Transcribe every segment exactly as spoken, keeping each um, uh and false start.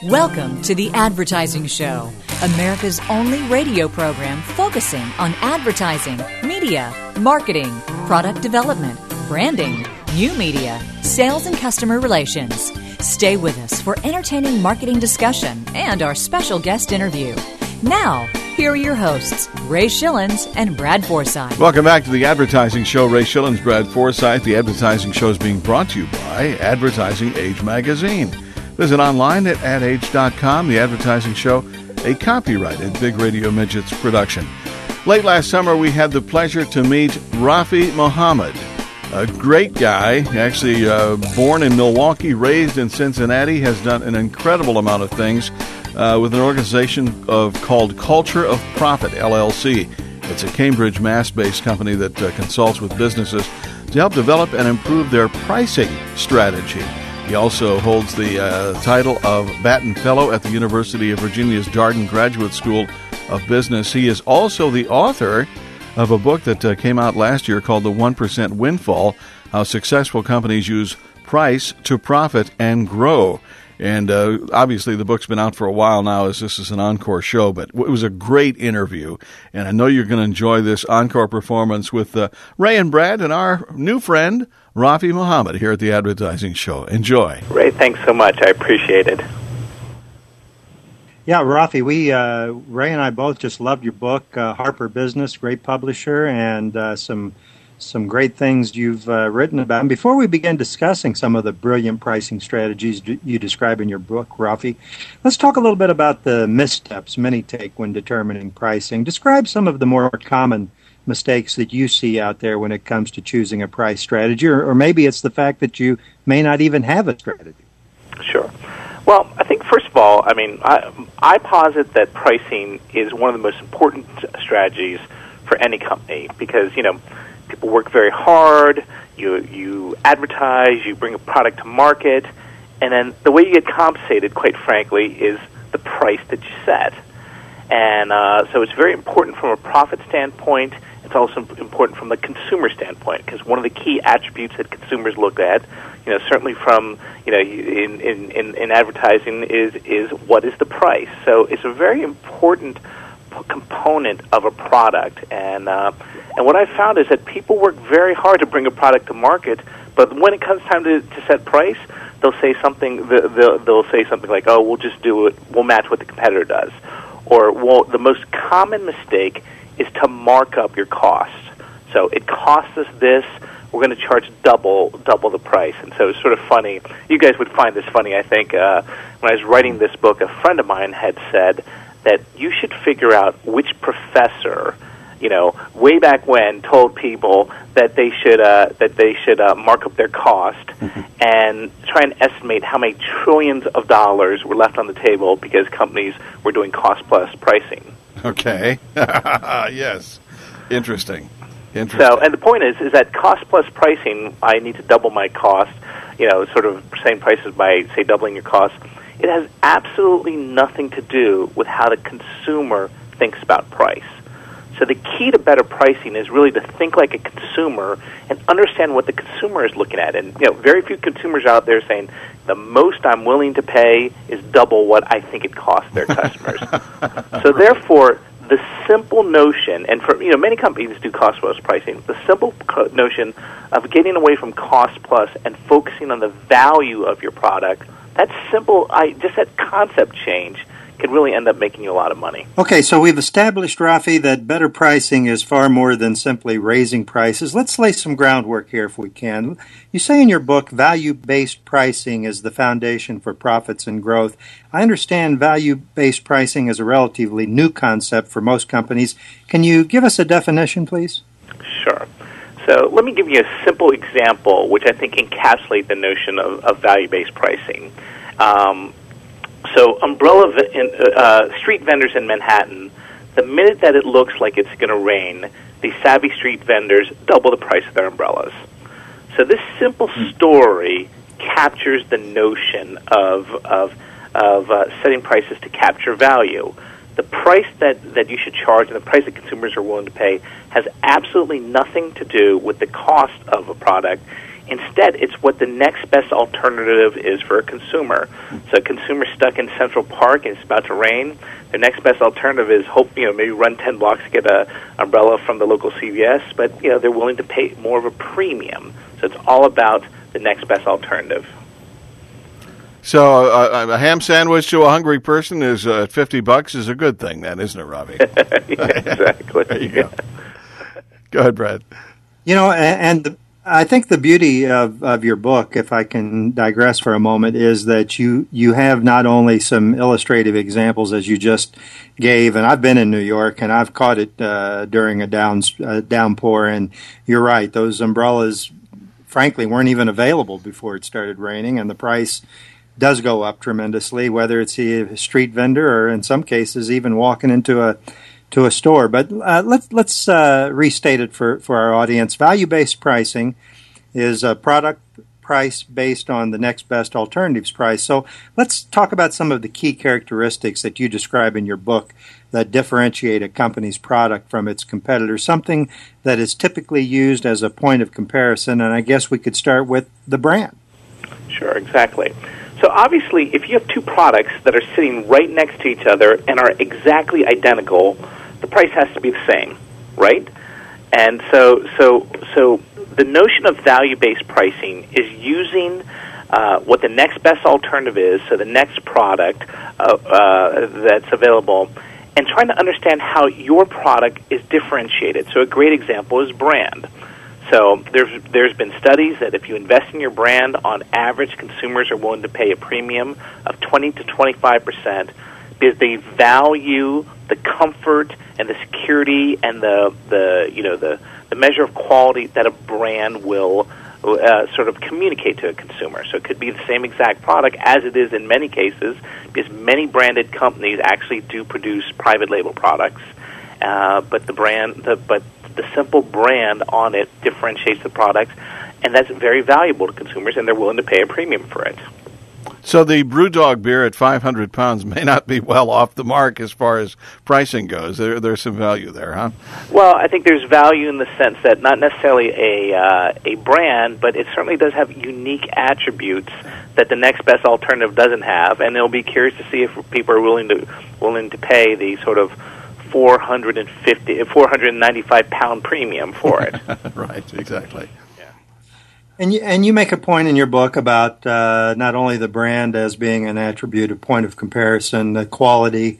Welcome to The Advertising Show, America's only radio program focusing on advertising, media, marketing, product development, branding, new media, sales, and customer relations. Stay with us for entertaining marketing discussion and our special guest interview. Now, here are your hosts, Ray Schillens and Brad Forsythe. Welcome back to The Advertising Show. Ray Schillens, Brad Forsythe. The Advertising Show is being brought to you by Advertising Age Magazine. Visit online at ad age dot com. The Advertising Show, a copyrighted Big Radio Midgets production. Late last summer, we had the pleasure to meet Rafi Mohammed, a great guy, actually uh, born in Milwaukee, raised in Cincinnati, has done an incredible amount of things uh, with an organization of called Culture of Profit, L L C. It's a Cambridge, Mass-based company that uh, consults with businesses to help develop and improve their pricing strategy. He also holds the uh, title of Batten Fellow at the University of Virginia's Darden Graduate School of Business. He is also the author of a book that uh, came out last year called The one percent Windfall, How Successful Companies Use Price to Profit and Grow. And uh, obviously the book's been out for a while now, as this is an encore show, but it was a great interview. And I know you're going to enjoy this encore performance with uh, Ray and Brad and our new friend, Rafi Mohammed, here at the Advertising Show. Enjoy. Ray, thanks so much. I appreciate it. Yeah, Rafi, we uh, Ray and I both just loved your book, uh, Harper Business, great publisher, and uh, some some great things you've uh, written about. And before we begin discussing some of the brilliant pricing strategies d- you describe in your book, Rafi, let's talk a little bit about the missteps many take when determining pricing. Describe some of the more common mistakes that you see out there when it comes to choosing a price strategy, or, or maybe it's the fact that you may not even have a strategy. Sure. Well, I think, first of all, I mean, I, I posit that pricing is one of the most important strategies for any company because, you know, people work very hard, you you advertise, you bring a product to market, and then the way you get compensated, quite frankly, is the price that you set. And uh, so it's very important from a profit standpoint. It's also important from the consumer standpoint because one of the key attributes that consumers look at, you know, certainly from, you know, in, in, in, in advertising is is what is the price. So it's a very important p- component of a product. And uh, and what I found is that people work very hard to bring a product to market, but when it comes time to, to set price, they'll say something. They'll, they'll say something like, "Oh, we'll just do it. We'll match what the competitor does," or well, the most common mistake is to mark up your cost. So it costs us this, we're going to charge double double the price. And so it's sort of funny. You guys would find this funny, I think. Uh, when I was writing this book, a friend of mine had said that you should figure out which professor, you know, way back when told people that they should uh, that they should uh, mark up their cost mm-hmm. and try and estimate how many trillions of dollars were left on the table because companies were doing cost-plus pricing. Okay. Yes. Interesting. Interesting. So, and the point is, is that cost plus pricing, I need to double my cost, you know, sort of same prices by, say, doubling your cost. It has absolutely nothing to do with how the consumer thinks about price. So the key to better pricing is really to think like a consumer and understand what the consumer is looking at. And, you know, very few consumers out there saying, the most I'm willing to pay is double what I think it costs their customers. So therefore, the simple notion, and for you know many companies do cost plus pricing, the simple co- notion of getting away from cost plus and focusing on the value of your product, that simple, I, just that concept change could really end up making you a lot of money. Okay, so we've established, Rafi, that better pricing is far more than simply raising prices. Let's lay some groundwork here if we can. You say in your book, value-based pricing is the foundation for profits and growth. I understand value-based pricing is a relatively new concept for most companies. Can you give us a definition, please? Sure. So let me give you a simple example, which I think encapsulates the notion of, of value-based pricing. Um, So umbrella uh, street vendors in Manhattan, the minute that it looks like it's going to rain, the savvy street vendors double the price of their umbrellas. So this simple story captures the notion of of, of uh, setting prices to capture value. The price that, that you should charge and the price that consumers are willing to pay has absolutely nothing to do with the cost of a product. Instead, it's what the next best alternative is for a consumer. So a consumer stuck in Central Park and it's about to rain, the next best alternative is hope, you know, maybe run ten blocks to get an umbrella from the local C V S, but, you know, they're willing to pay more of a premium. So it's all about the next best alternative. So uh, a ham sandwich to a hungry person is uh, fifty bucks is a good thing, then, isn't it, Ravi? Yeah, exactly. There you go. Go ahead, Brad. You know, and, and the, I think the beauty of, of your book, if I can digress for a moment, is that you, you have not only some illustrative examples as you just gave, and I've been in New York and I've caught it uh, during a down, uh, downpour, and you're right, those umbrellas, frankly, weren't even available before it started raining, and the price does go up tremendously, whether it's a street vendor or in some cases even walking into a to a store. But uh, let's let's uh, restate it for, for our audience. Value-based pricing is a product price based on the next best alternatives price. So let's talk about some of the key characteristics that you describe in your book that differentiate a company's product from its competitors, something that is typically used as a point of comparison. And I guess we could start with the brand. Sure, exactly. So obviously, if you have two products that are sitting right next to each other and are exactly identical, the price has to be the same, right? And so, so, so the notion of value-based pricing is using uh, what the next best alternative is, so the next product uh, uh, that's available, and trying to understand how your product is differentiated. So a great example is brand. So there's there's been studies that if you invest in your brand, on average, consumers are willing to pay a premium of twenty to twenty-five percent because they value the comfort and the security and the, the you know the, the measure of quality that a brand will uh, sort of communicate to a consumer. So it could be the same exact product as it is in many cases, because many branded companies actually do produce private label products, uh, but the brand the but the simple brand on it differentiates the product, and that's very valuable to consumers, and they're willing to pay a premium for it. So the Brewdog beer at five hundred pounds may not be well off the mark as far as pricing goes. There, there's some value there, huh? Well, I think there's value in the sense that not necessarily a uh, a brand, but it certainly does have unique attributes that the next best alternative doesn't have, and it'll be curious to see if people are willing to willing to pay the sort of four hundred fifty, four hundred ninety-five pound premium for it. Right, exactly. Yeah. And you, and you make a point in your book about uh, not only the brand as being an attribute, a point of comparison, the quality,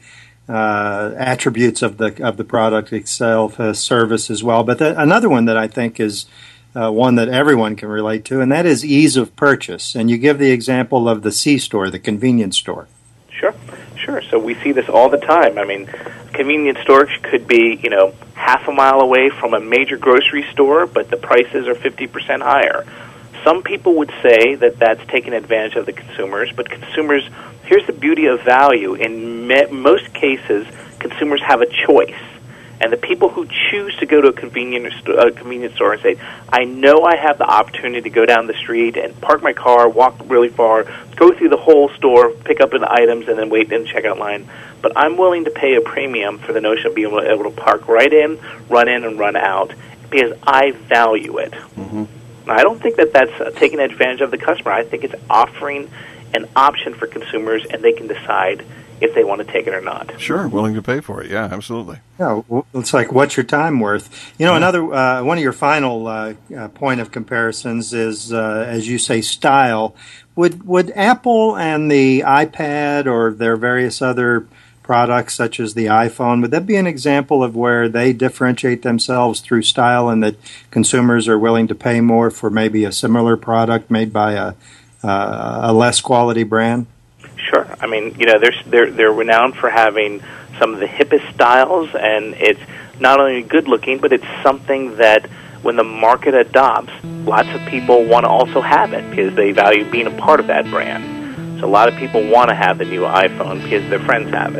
uh, attributes of the of the product itself, uh, service as well, but the, another one that I think is uh, one that everyone can relate to, and that is ease of purchase. And you give the example of the C-store, the convenience store. Sure, sure. So we see this all the time. I mean, convenience stores could be, you know, half a mile away from a major grocery store, but the prices are fifty percent higher. Some people would say that that's taking advantage of the consumers, but consumers, here's the beauty of value. In me- most cases, consumers have a choice. And the people who choose to go to a convenience, uh, convenience store and say, I know I have the opportunity to go down the street and park my car, walk really far, go through the whole store, pick up the items, and then wait in the checkout line. But I'm willing to pay a premium for the notion of being able to park right in, run in, and run out because I value it. Mm-hmm. Now, I don't think that that's uh, taking advantage of the customer. I think it's offering an option for consumers, and they can decide if they want to take it or not. Sure, willing to pay for it. Yeah, absolutely. Yeah, well, it's like, what's your time worth? You know, yeah. another uh, one of your final uh, uh, point of comparisons is, uh, as you say, style. Would would Apple and the iPad or their various other products, such as the iPhone, would that be an example of where they differentiate themselves through style, and that consumers are willing to pay more for maybe a similar product made by a uh, a less quality brand? Sure. I mean, you know, they're, they're, they're renowned for having some of the hippest styles, and it's not only good looking, but it's something that when the market adopts, lots of people want to also have it because they value being a part of that brand. So a lot of people want to have the new iPhone because their friends have it.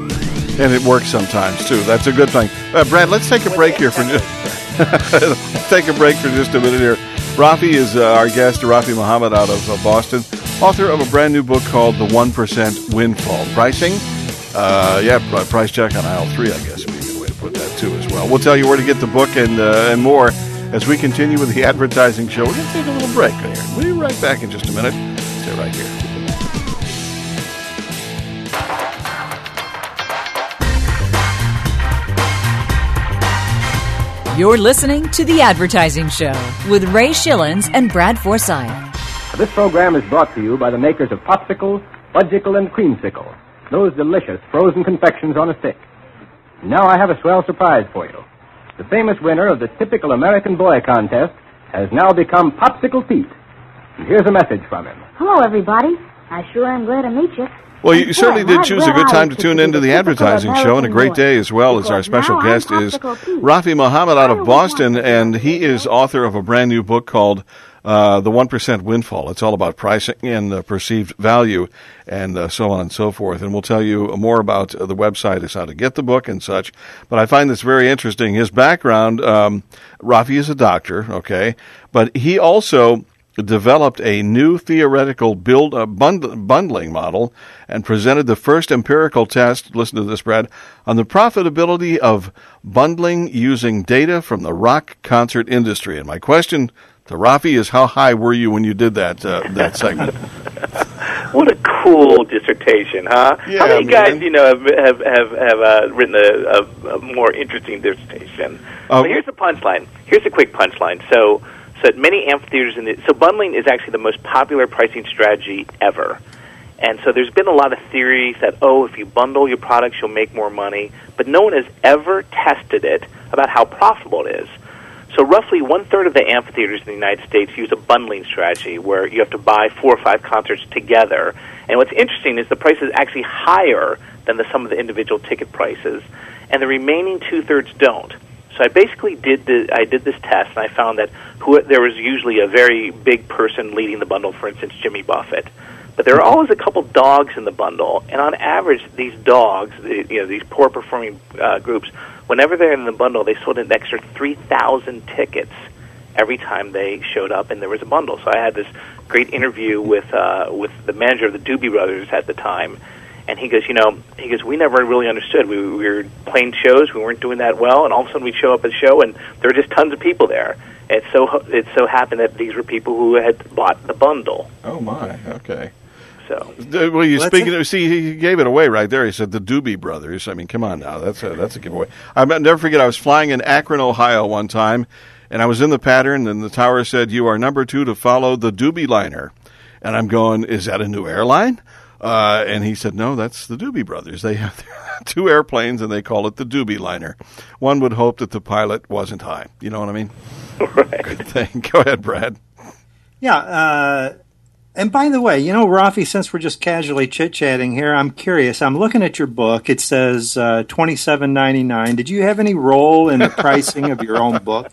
And it works sometimes, too. That's a good thing. Uh, Brad, let's take a break here for just take a break for just a minute here. Rafi is uh, our guest, Rafi Mohammed out of uh, Boston, author of a brand new book called The one percent Windfall. Pricing, uh, yeah, price check on aisle three, I guess would be a good way to put that, too, as well. We'll tell you where to get the book and uh, and more as we continue with the advertising show. We're going to take a little break here. We'll be right back in just a minute. Stay right here. You're listening to The Advertising Show with Ray Schillens and Brad Forsythe. This program is brought to you by the makers of Popsicle, Fudgicle, and Creamsicle, those delicious frozen confections on a stick. Now I have a swell surprise for you. The famous winner of the Typical American Boy contest has now become Popsicle Pete. And here's a message from him. Hello, everybody. I sure am glad to meet you. Well, you certainly did choose a good time to tune into the advertising show, and a great day as well, as our special guest is Rafi Mohammed out of Boston, and he is author of a brand new book called uh, The one percent Windfall. It's all about pricing and uh, perceived value and uh, so on and so forth. And we'll tell you more about uh, the website, is how to get the book and such. But I find this very interesting. His background, um, Rafi is a doctor, okay, but he also developed a new theoretical build uh, bund- bundling model and presented the first empirical test, listen to this, Brad, on the profitability of bundling using data from the rock concert industry. And my question to Rafi is, how high were you when you did that uh, that segment? What a cool dissertation, huh? Yeah, How many man. guys, you know, have have have, have uh, written a, a, a more interesting dissertation? Uh, well, here's the punchline. Here's a quick punchline. So, so at many amphitheaters, in the, so bundling is actually the most popular pricing strategy ever. And so there's been a lot of theories that, oh, if you bundle your products, you'll make more money. But no one has ever tested it about how profitable it is. So roughly one-third of the amphitheaters in the United States use a bundling strategy where you have to buy four or five concerts together. And what's interesting is the price is actually higher than the sum of the individual ticket prices, and the remaining two-thirds don't. So I basically did the, I did this test, and I found that who, there was usually a very big person leading the bundle, for instance, Jimmy Buffett. But there are always a couple dogs in the bundle, and on average, these dogs, you know, these poor-performing uh, groups, whenever they're in the bundle, they sold an extra three thousand tickets every time they showed up and there was a bundle. So I had this great interview with uh, with the manager of the Doobie Brothers at the time, and he goes, you know, he goes, we never really understood. We, we were playing shows, we weren't doing that well, and all of a sudden we'd show up at a show, and there were just tons of people there. And it so, it so happened that these were people who had bought the bundle. Oh, my, okay. So, well, you Well, speaking of, see, he gave it away right there. He said the Doobie Brothers. I mean, come on now, that's a that's a giveaway. I'll never forget. I was flying in Akron, Ohio, one time, and I was in the pattern, and the tower said, "You are number two to follow the Doobie Liner," and I'm going, "Is that a new airline?" Uh, and he said, "No, that's the Doobie Brothers. They have two airplanes, and they call it the Doobie Liner." One would hope that the pilot wasn't high. You know what I mean? right. Good thing. Go ahead, Brad. Yeah. Uh, and by the way, you know, Rafi, since we're just casually chit-chatting here, I'm curious. I'm looking at your book. It says uh, twenty-seven ninety-nine. Did you have any role in the pricing of your own book?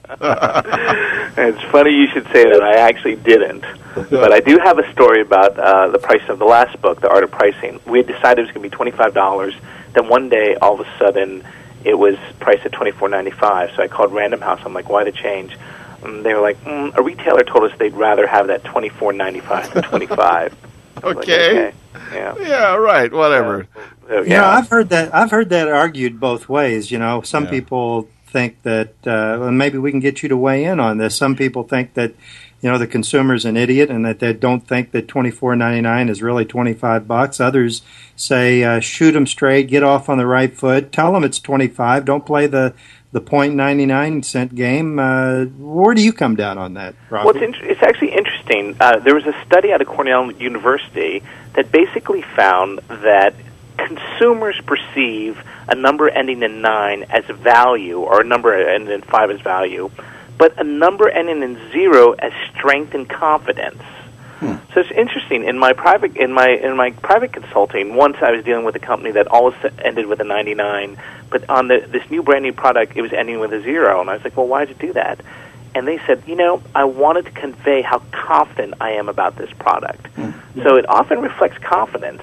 It's funny you should say that. I actually didn't. But I do have a story about uh, the price of the last book, The Art of Pricing. We had decided it was going to be twenty-five dollars. Then one day, all of a sudden, it was priced at twenty-four ninety-five. So I called Random House. I'm like, why the change? And they were like, mm, a retailer told us they'd rather have that twenty-four ninety-five than twenty-five. Okay. Like, okay. Yeah. Yeah, right, whatever. So, You know, I've heard that. I've heard that argued both ways. You know, some Yeah. people think that, uh, well, maybe we can get you to weigh in on this. Some people think that, you know, the consumer's an idiot and that they don't think that twenty-four ninety-nine is really twenty-five bucks. Others say, uh, shoot them straight, get off on the right foot, tell them it's twenty-five. Don't play the the point ninety-nine cent game. Uh, where do you come down on that, Rob? Well, it's, in- it's actually interesting. Uh, there was a study out of Cornell University that basically found that consumers perceive a number ending in nine as value, or a number ending in five as value, but a number ending in zero as strength and confidence. Hmm. So it's interesting. In my private in my in my private consulting, once I was dealing with a company that always ended with a ninety-nine, but on the, this new brand new product, it was ending with a zero, and I was like, well, why did you do that? And they said, you know, I wanted to convey how confident I am about this product. Hmm. So it often reflects confidence.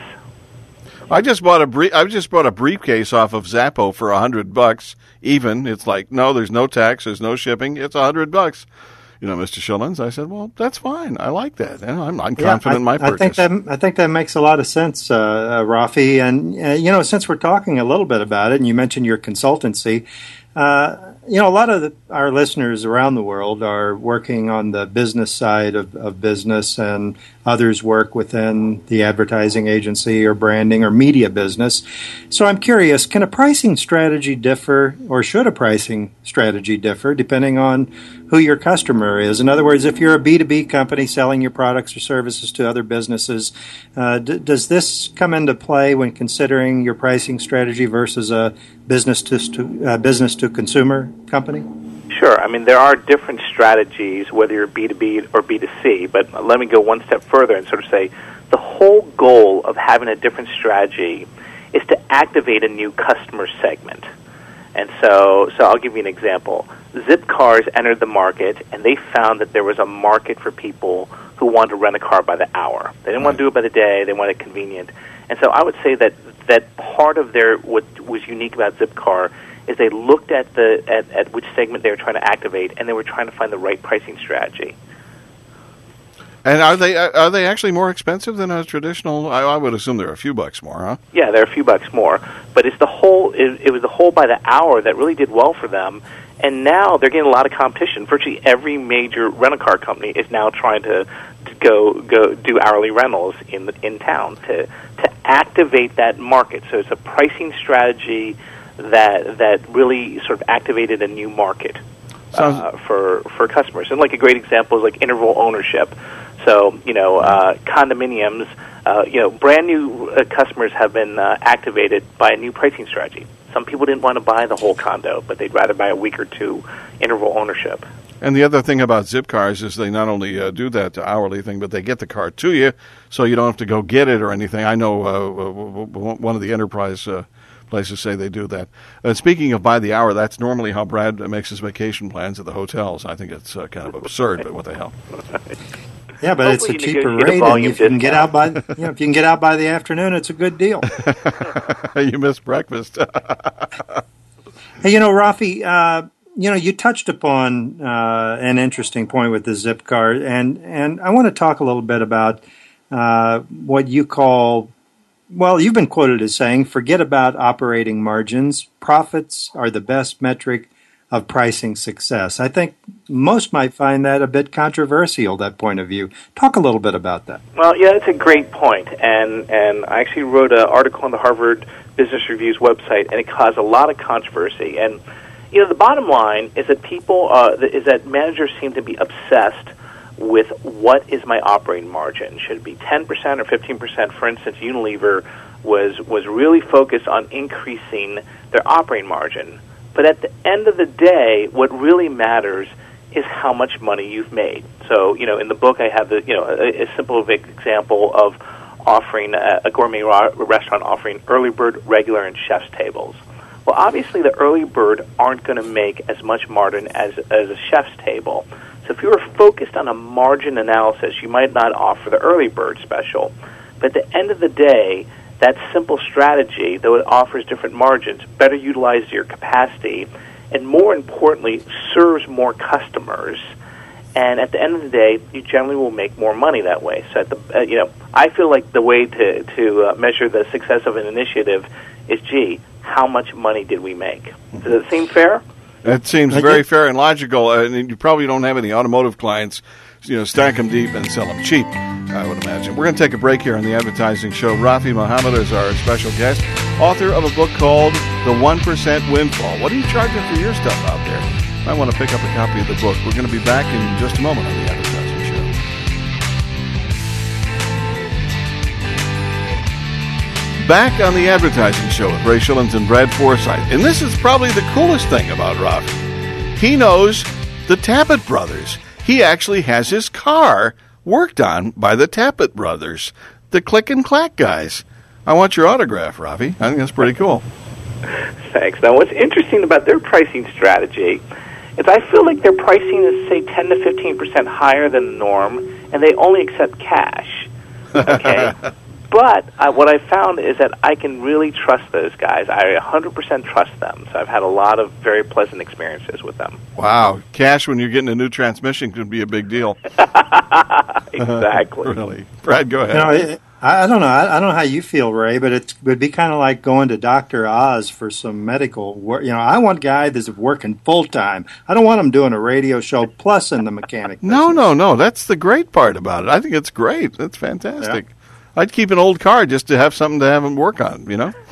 I just bought a brief, I just bought a briefcase off of Zappo for a hundred bucks. Even it's like, no, there's no tax, there's no shipping. It's a hundred bucks. You know, Mister Schillens. I said, well, that's fine. I like that. You know, I'm, I'm confident yeah, I, in my purchase. I think that I think that makes a lot of sense, uh, uh, Rafi. And uh, you know, since we're talking a little bit about it, and you mentioned your consultancy, uh, you know, a lot of the, our listeners around the world are working on the business side of, of business, and others work within the advertising agency or branding or media business. So I'm curious, can a pricing strategy differ, or should a pricing strategy differ, depending on who your customer is? In other words, if you're a B two B company selling your products or services to other businesses, uh, d- does this come into play when considering your pricing strategy versus a business to stu- uh, business to consumer company? Sure. I mean, there are different strategies, whether you're B two B or B two C, but let me go one step further and sort of say the whole goal of having a different strategy is to activate a new customer segment. And so, so I'll give you an example. Zipcars entered the market, and they found that there was a market for people who wanted to rent a car by the hour. They didn't want to do it by the day. They wanted it convenient. And so I would say that, that part of their what was unique about Zipcar is they looked at the at, at which segment they were trying to activate, and they were trying to find the right pricing strategy. And are they are they actually more expensive than a traditional? I, I would assume they're a few bucks more, huh? Yeah, they're a few bucks more, but it's the whole. It, it was the whole by the hour that really did well for them, and now they're getting a lot of competition. Virtually every major rental car company is now trying to, to go go do hourly rentals in the, in town to to activate that market. So it's a pricing strategy that that really sort of activated a new market uh, for for customers. And like a great example is like interval ownership. So, you know, uh, condominiums, uh, you know, brand new uh, customers have been uh, activated by a new pricing strategy. Some people didn't want to buy the whole condo, but they'd rather buy a week or two interval ownership. And the other thing about Zipcars is they not only uh, do that hourly thing, but they get the car to you, so you don't have to go get it or anything. I know uh, one of the enterprise uh, places say they do that. Uh, speaking of by the hour, that's normally how Brad makes his vacation plans at the hotels. I think it's uh, kind of absurd, but what the hell. Yeah, but Hopefully it's a you cheaper get a rate, and if you can discount. get out by, you know, if you can get out by the afternoon, it's a good deal. You missed breakfast. Hey, you know, Rafi, uh, you know, you touched upon uh, an interesting point with the Zipcar, and and I want to talk a little bit about uh, what you call. Well, you've been quoted as saying, "Forget about operating margins. Profits are the best metric of pricing success." I think most might find that a bit controversial, that point of view. Talk a little bit about that. Well, yeah, that's a great point. And, and I actually wrote an article on the Harvard Business Review's website, and it caused a lot of controversy. And, you know, the bottom line is that people, uh, is that managers seem to be obsessed with what is my operating margin. Should it be ten percent or fifteen percent? For instance, Unilever was, was really focused on increasing their operating margin. But at the end of the day, what really matters is how much money you've made. So, you know, in the book I have the, you know, a, a simple example of offering a, a gourmet ra- restaurant offering early bird, regular, and chef's tables. Well, obviously the early bird aren't going to make as much margin as as a chef's table. So if you were focused on a margin analysis, you might not offer the early bird special. But at the end of the day, that simple strategy, though it offers different margins, better utilizes your capacity, and more importantly, serves more customers. And at the end of the day, you generally will make more money that way. So, at the, uh, you know, I feel like the way to to uh, measure the success of an initiative is, gee, how much money did we make? Does it seem fair? It seems very fair and logical. And you probably don't have any automotive clients. You know, stack them deep and sell them cheap, I would imagine. We're going to take a break here on the Advertising Show. Rafi Mohammed is our special guest, author of a book called The one percent Windfall. What are you charging for your stuff out there? You might want to pick up a copy of the book. We're going to be back in just a moment on the Advertising Show. Back on the Advertising Show with Ray Schillens and Brad Forsythe. And this is probably the coolest thing about Rafi. He knows the Tappet brothers. He actually has his car worked on by the Tappet brothers, the Click and Clack guys. I want your autograph, Rafi. I think that's pretty cool. Thanks. Now, what's interesting about their pricing strategy is I feel like their pricing is, say, ten to fifteen percent higher than the norm, and they only accept cash. Okay? But uh, what I found is that I can really trust those guys. I one hundred percent trust them. So I've had a lot of very pleasant experiences with them. Wow. Cash when you're getting a new transmission could be a big deal. Exactly. Really. Brad, go ahead. You know, I, I don't know. I, I don't know how you feel, Ray, but it would be kind of like going to Doctor Oz for some medical work. You know, I want a guy that's working full time. I don't want him doing a radio show plus in the mechanic business. No, no, no. That's the great part about it. I think it's great. That's fantastic. Yeah. I'd keep an old car just to have something to have them work on, you know?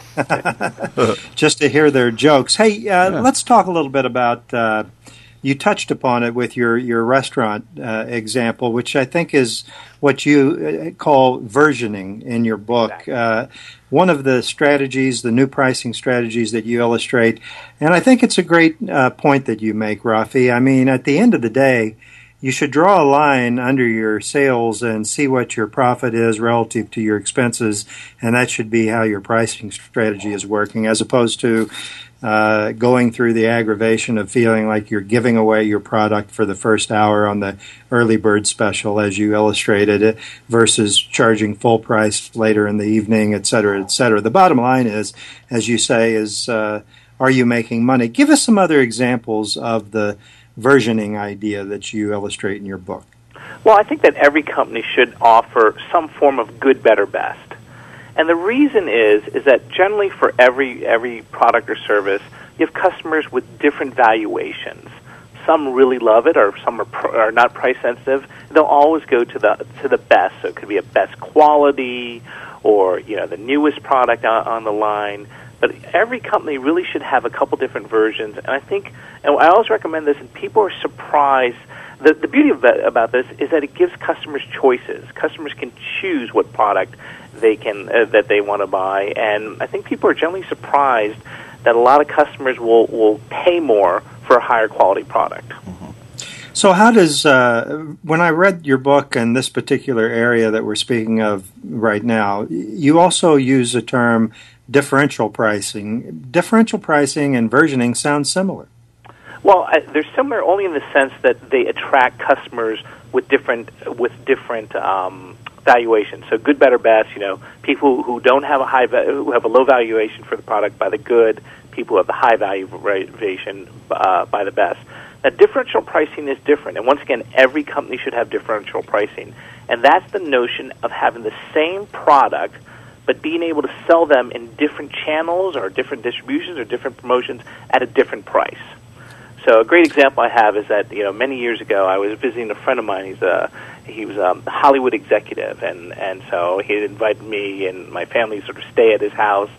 Just to hear their jokes. Hey, uh, yeah. let's talk a little bit about, uh, you touched upon it with your, your restaurant uh, example, which I think is what you call versioning in your book. Exactly. Uh, one of the strategies, the new pricing strategies that you illustrate, and I think it's a great uh, point that you make, Rafi. I mean, at the end of the day, you should draw a line under your sales and see what your profit is relative to your expenses, and that should be how your pricing strategy is working, as opposed to uh, going through the aggravation of feeling like you're giving away your product for the first hour on the early bird special, as you illustrated it, versus charging full price later in the evening, et cetera, et cetera. The bottom line is, as you say, is uh, are you making money? Give us some other examples of the versioning idea that you illustrate in your book. Well, I think that every company should offer some form of good, better, best. And the reason is is that generally for every every product or service, you have customers with different valuations. Some really love it, or some are, pr- are not price sensitive. They'll always go to the to the best. So it could be a best quality, or you know the newest product on, on the line. But every company really should have a couple different versions. And I think, and I always recommend this, and people are surprised. The, the beauty of that, about this is that it gives customers choices. Customers can choose what product they can uh, that they want to buy. And I think people are generally surprised that a lot of customers will, will pay more for a higher quality product. Mm-hmm. So how does, uh, when I read your book in this particular area that we're speaking of right now, you also use the term differential pricing. Differential pricing and versioning sound similar. Well, I, they're similar only in the sense that they attract customers with different with different um, valuations. So good, better, best. You know, people who don't have a high who have a low valuation for the product buy the good. People who have the high valuation uh, buy the best. Now, differential pricing is different, and once again, every company should have differential pricing, and that's the notion of having the same product, but being able to sell them in different channels or different distributions or different promotions at a different price. So a great example I have is that, you know, many years ago I was visiting a friend of mine. He's a he was a Hollywood executive, and, and so he had invited me and my family to sort of stay at his house.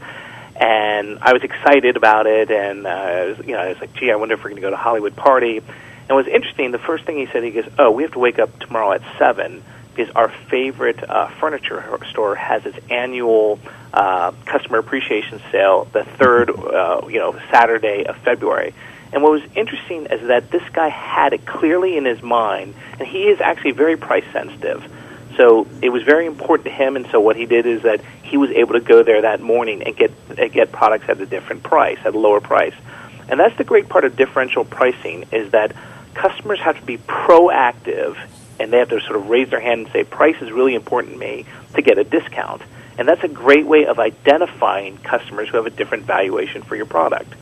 And I was excited about it, and uh, I was, you know, I was like, gee, I wonder if we're going to go to a Hollywood party. And it was interesting. The first thing he said, he goes, oh, we have to wake up tomorrow at seven because our favorite uh, furniture store has its annual uh, customer appreciation sale the third, uh, you know, Saturday of February. And what was interesting is that this guy had it clearly in his mind, and he is actually very price sensitive. So it was very important to him, and so what he did is that he was able to go there that morning and get uh, get products at a different price, at a lower price. And that's the great part of differential pricing, is that customers have to be proactive, and they have to sort of raise their hand and say, price is really important to me to get a discount. And that's a great way of identifying customers who have a different valuation for your product.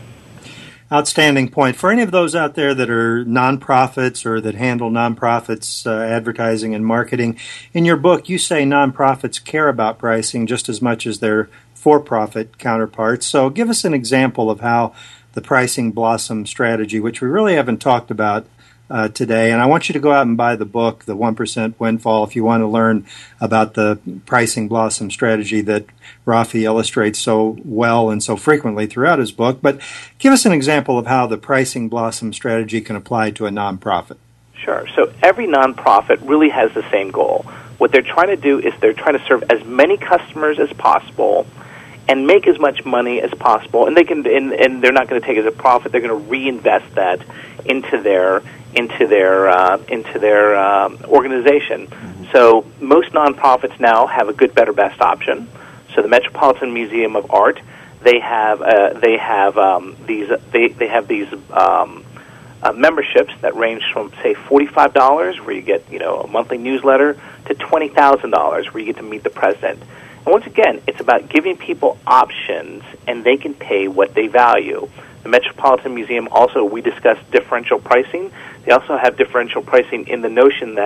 Outstanding point. For any of those out there that are nonprofits or that handle nonprofits, uh, advertising and marketing, in your book you say nonprofits care about pricing just as much as their for-profit counterparts. So give us an example of how the pricing blossom strategy, which we really haven't talked about uh, today, and I want you to go out and buy the book, The one percent Windfall, if you want to learn about the pricing blossom strategy that Rafi illustrates so well and so frequently throughout his book. But give us an example of how the pricing blossom strategy can apply to a nonprofit. Sure. So every nonprofit really has the same goal. What they're trying to do is they're trying to serve as many customers as possible and make as much money as possible. And they can, and, and they're not going to take it as a profit. They're going to reinvest that into their into their uh, into their um, organization. Mm-hmm. So most nonprofits now have a good, better, best option. So the Metropolitan Museum of Art, they have uh, they have um, these they they have these um, uh, memberships that range from say forty-five dollars, where you get you know a monthly newsletter, to twenty thousand dollars, where you get to meet the president. And once again, it's about giving people options, and they can pay what they value. The Metropolitan Museum also, we discussed differential pricing. They also have differential pricing in the notion that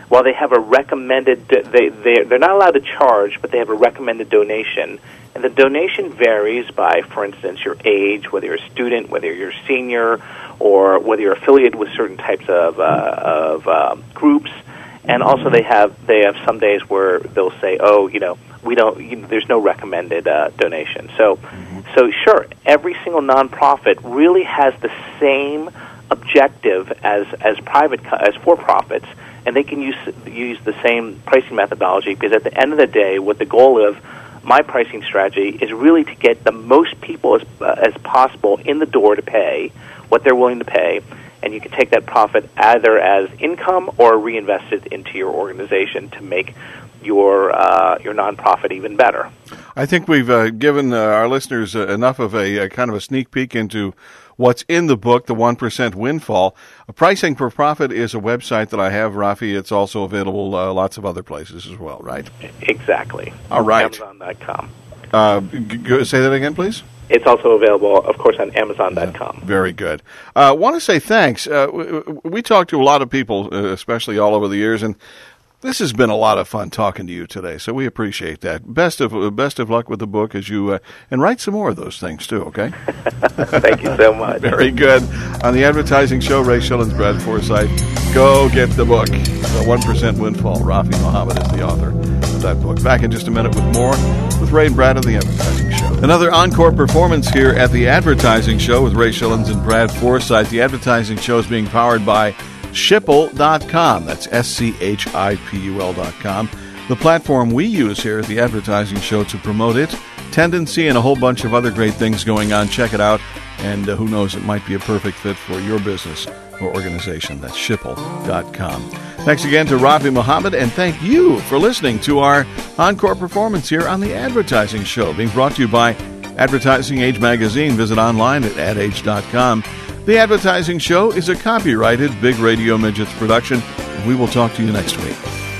while they have a recommended, they, they, they're not allowed to charge, but they have a recommended donation. And the donation varies by, for instance, your age, whether you're a student, whether you're a senior, or whether you're affiliated with certain types of, uh, of uh, groups. And also they have they have some days where they'll say, oh, you know, we don't, you know, there's no recommended uh, donation. So, mm-hmm. so sure, every single nonprofit really has the same objective as as private as for-profits, and they can use use the same pricing methodology, because at the end of the day, what the goal of my pricing strategy is really to get the most people as uh, as possible in the door to pay what they're willing to pay. And you can take that profit either as income or reinvest it into your organization to make your uh, your nonprofit even better. I think we've uh, given uh, our listeners uh, enough of a, a kind of a sneak peek into what's in the book, The one percent Windfall. Pricing for Profit is a website that I have, Rafi. It's also available uh, lots of other places as well, right? Exactly. All right. Amazon dot com. Uh, g- g- say that again, please. It's also available, of course, on Amazon dot com. Uh, very good. I uh, want to say thanks. Uh, we, we talked to a lot of people, uh, especially all over the years, and this has been a lot of fun talking to you today, so we appreciate that. Best of uh, best of luck with the book as you, uh, and write some more of those things, too, okay? Thank you so much. Very good. On the Advertising Show, Ray Schilens, Brad Forsythe. Go get the book, The one percent Windfall. Rafi Mohammed is the author of that book. Back in just a minute with more with Ray and Brad on the Advertising Show. Another encore performance here at the Advertising Show with Ray Schilens and Brad Forsythe. The Advertising Show is being powered by Schipul dot com. That's S C H I P U L dot com. The platform we use here at the Advertising Show to promote it, Tendency, and a whole bunch of other great things going on. Check it out, and uh, who knows, it might be a perfect fit for your business or organization. That's Schipul dot com. Thanks again to Rafi Mohammed, and thank you for listening to our encore performance here on the Advertising Show, being brought to you by Advertising Age Magazine. Visit online at ad age dot com. The Advertising Show is a copyrighted Big Radio Midgets production, and we will talk to you next week.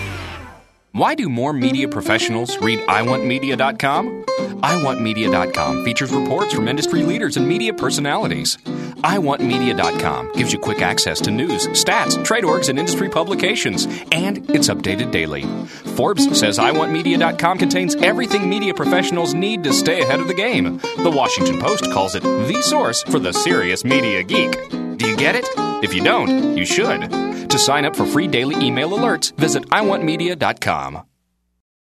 Why do more media professionals read I want media dot com? I want media dot com features reports from industry leaders and media personalities. I want media dot com gives you quick access to news, stats, trade orgs, and industry publications, and it's updated daily. Forbes says I want media dot com contains everything media professionals need to stay ahead of the game. The Washington Post calls it the source for the serious media geek. Do you get it? If you don't, you should. To sign up for free daily email alerts, visit I want media dot com.